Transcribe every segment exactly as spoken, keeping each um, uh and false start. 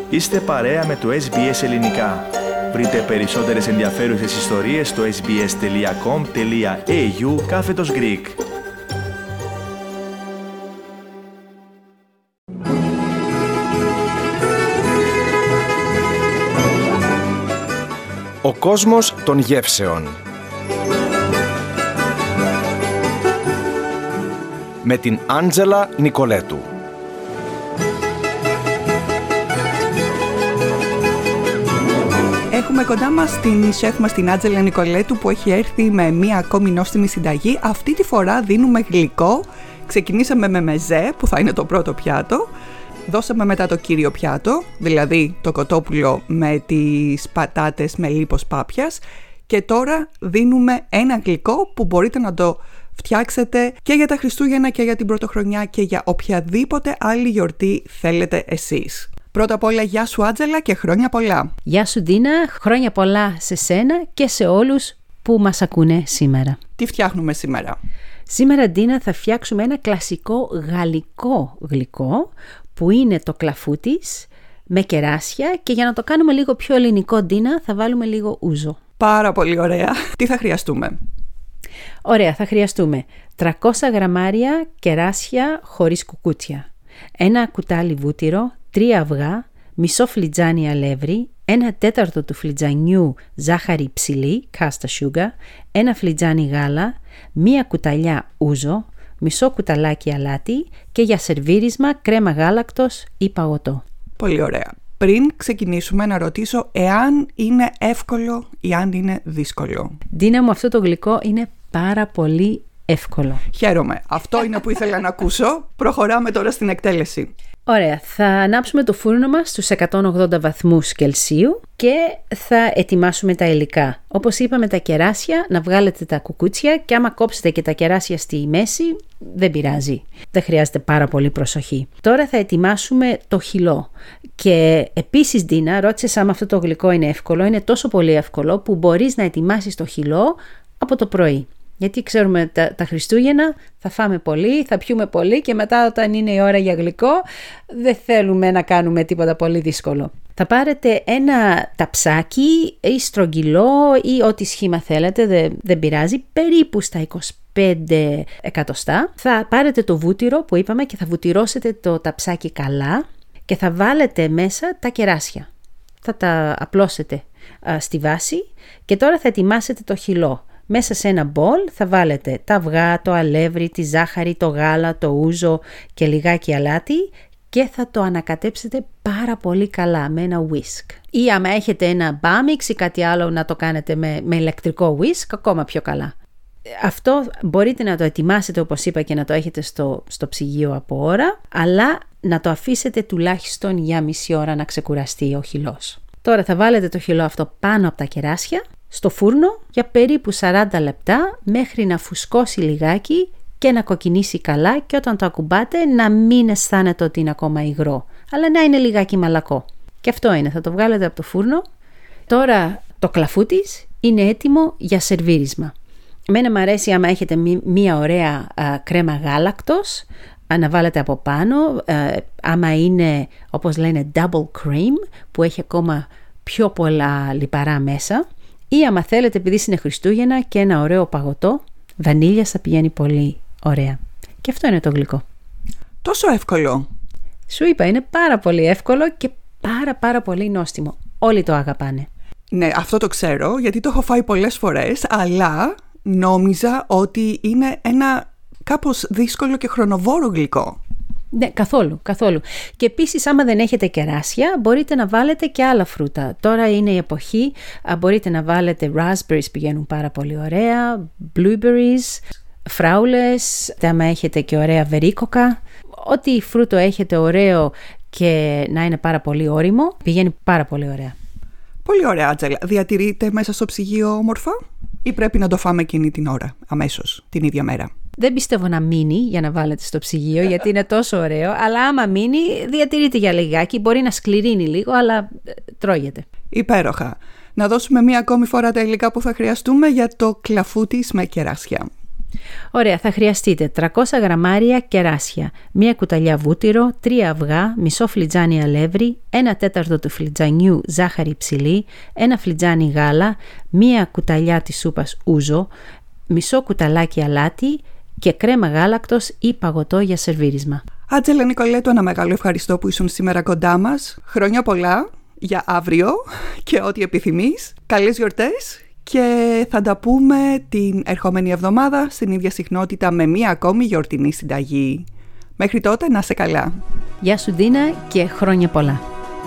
Είστε παρέα με το ες μπι ες Ελληνικά. Βρείτε περισσότερες ενδιαφέρουσες ιστορίες στο sbs.com.au κάθετος Greek. Ο κόσμος των γεύσεων. Με την Άντζελα Νικολέτου. Έχουμε κοντά μας την σεφ μας την Άντζελα Νικολέτου που έχει έρθει με μία ακόμη νόστιμη συνταγή. Αυτή τη φορά δίνουμε γλυκό. Ξεκινήσαμε με μεζέ που θα είναι το πρώτο πιάτο. Δώσαμε μετά το κύριο πιάτο, δηλαδή το κοτόπουλο με τις πατάτες με λίπος πάπιας. Και τώρα δίνουμε ένα γλυκό που μπορείτε να το φτιάξετε και για τα Χριστούγεννα και για την Πρωτοχρονιά και για οποιαδήποτε άλλη γιορτή θέλετε εσείς. Πρώτα απ' όλα, γεια σου Άντζελα και χρόνια πολλά. Γεια σου Ντίνα, χρόνια πολλά σε σένα και σε όλους που μας ακούνε σήμερα. Τι φτιάχνουμε σήμερα? Σήμερα Ντίνα θα φτιάξουμε ένα κλασικό γαλλικό γλυκό που είναι το κλαφούτις με κεράσια και για να το κάνουμε λίγο πιο ελληνικό Ντίνα θα βάλουμε λίγο ούζο. Πάρα πολύ ωραία. Τι θα χρειαστούμε? Ωραία, θα χρειαστούμε τριακόσια γραμμάρια κεράσια χωρίς κουκούτσια, ένα κουτάλι βούτυρο, τρία αυγά, μισό φλιτζάνι αλεύρι, ένα τέταρτο του φλιτζανιού ζάχαρη ψηλή, κάστα σούγα, ένα φλιτζάνι γάλα, μία κουταλιά ούζο, μισό κουταλάκι αλάτι και για σερβίρισμα κρέμα γάλακτος ή παγωτό. Πολύ ωραία. Πριν ξεκινήσουμε να ρωτήσω εάν είναι εύκολο ή αν είναι δύσκολο. Ντίνα μου, αυτό το γλυκό είναι πάρα πολύ εύκολο. Χαίρομαι. Αυτό είναι που ήθελα να ακούσω. Προχωράμε τώρα στην εκτέλεση. Ωραία, θα ανάψουμε το φούρνο μας στους εκατόν ογδόντα βαθμούς Κελσίου και θα ετοιμάσουμε τα υλικά. Όπως είπαμε, τα κεράσια, να βγάλετε τα κουκούτσια και άμα κόψετε και τα κεράσια στη μέση, δεν πειράζει. Δεν χρειάζεται πάρα πολύ προσοχή. Τώρα θα ετοιμάσουμε το χυλό. Και επίσης, Ντίνα, ρώτησες άμα αυτό το γλυκό είναι εύκολο. Είναι τόσο πολύ εύκολο που μπορείς να ετοιμάσεις το χυλό από το πρωί. Γιατί ξέρουμε τα, τα Χριστούγεννα θα φάμε πολύ, θα πιούμε πολύ και μετά όταν είναι η ώρα για γλυκό δεν θέλουμε να κάνουμε τίποτα πολύ δύσκολο. Θα πάρετε ένα ταψάκι ή στρογγυλό ή ό,τι σχήμα θέλετε, δεν, δεν πειράζει, περίπου στα είκοσι πέντε εκατοστά. Θα πάρετε το βούτυρο που είπαμε και θα βουτυρώσετε το ταψάκι καλά και θα βάλετε μέσα τα κεράσια. Θα τα απλώσετε α, στη βάση και τώρα θα ετοιμάσετε το χυλό. Μέσα σε ένα μπολ θα βάλετε τα αυγά, το αλεύρι, τη ζάχαρη, το γάλα, το ούζο και λιγάκι αλάτι και θα το ανακατέψετε πάρα πολύ καλά με ένα whisk. Ή άμα έχετε ένα μπάμιξ ή κάτι άλλο να το κάνετε με, με ηλεκτρικό whisk, ακόμα πιο καλά. Αυτό μπορείτε να το ετοιμάσετε όπως είπα και να το έχετε στο, στο ψυγείο από ώρα, αλλά να το αφήσετε τουλάχιστον για μισή ώρα να ξεκουραστεί ο χυλός. Τώρα θα βάλετε το χυλό αυτό πάνω από τα κεράσια στο φούρνο για περίπου σαράντα λεπτά μέχρι να φουσκώσει λιγάκι και να κοκκινήσει καλά και όταν το ακουμπάτε να μην αισθάνετε ότι είναι ακόμα υγρό, αλλά να είναι λιγάκι μαλακό. Και αυτό είναι, θα το βγάλετε από το φούρνο. Τώρα το κλαφούτις είναι έτοιμο για σερβίρισμα. Εμένα μου αρέσει άμα έχετε μία ωραία α, κρέμα γάλακτος να βάλετε από πάνω, α, άμα είναι όπως λένε double cream που έχει ακόμα πιο πολλά λιπαρά μέσα. Ή άμα θέλετε, επειδή είναι Χριστούγεννα και ένα ωραίο παγωτό, βανίλιας θα πηγαίνει πολύ ωραία. Και αυτό είναι το γλυκό. Τόσο εύκολο. Σου είπα, είναι πάρα πολύ εύκολο και πάρα πάρα πολύ νόστιμο. Όλοι το αγαπάνε. Ναι, αυτό το ξέρω γιατί το έχω φάει πολλές φορές, αλλά νόμιζα ότι είναι ένα κάπως δύσκολο και χρονοβόρο γλυκό. Ναι, καθόλου, καθόλου. Και επίσης άμα δεν έχετε κεράσια μπορείτε να βάλετε και άλλα φρούτα. Τώρα είναι η εποχή, μπορείτε να βάλετε raspberries, πηγαίνουν πάρα πολύ ωραία, blueberries, φράουλες, άμα έχετε και ωραία βερίκοκα. Ό,τι φρούτο έχετε ωραίο και να είναι πάρα πολύ ώριμο, πηγαίνει πάρα πολύ ωραία. Πολύ ωραία, Άντζελα. Διατηρείτε μέσα στο ψυγείο όμορφα ή πρέπει να το φάμε εκείνη την ώρα, αμέσως, την ίδια μέρα? Δεν πιστεύω να μείνει για να βάλετε στο ψυγείο γιατί είναι τόσο ωραίο, αλλά άμα μείνει διατηρείται για λιγάκι, μπορεί να σκληρύνει λίγο, αλλά τρώγεται. Υπέροχα. Να δώσουμε μία ακόμη φορά τα υλικά που θα χρειαστούμε για το κλαφούτις με κεράσια. Ωραία, θα χρειαστείτε τριακόσια γραμμάρια κεράσια, μία κουταλιά βούτυρο, τρία αυγά, μισό φλιτζάνι αλεύρι, ένα τέταρτο του φλιτζανιού ζάχαρη ψηλή, ένα φλιτζάνι γάλα, μία κουταλιά της σούπας ούζο, μισό κουταλάκι αλάτι και κρέμα γάλακτος ή παγωτό για σερβίρισμα. Άντζελα Νικολέτου, ένα μεγάλο ευχαριστώ που ήσουν σήμερα κοντά μας. Χρόνια πολλά για αύριο και ό,τι επιθυμείς. Καλές γιορτές και θα τα πούμε την ερχόμενη εβδομάδα στην ίδια συχνότητα με μία ακόμη γιορτινή συνταγή. Μέχρι τότε να είσαι καλά. Γεια σου Ντίνα και χρόνια πολλά.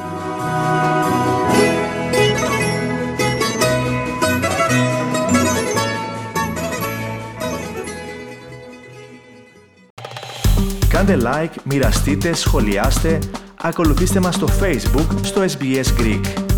Κάντε like, μοιραστείτε, σχολιάστε, ακολουθήστε μας στο Facebook στο ες μπι ες Greek.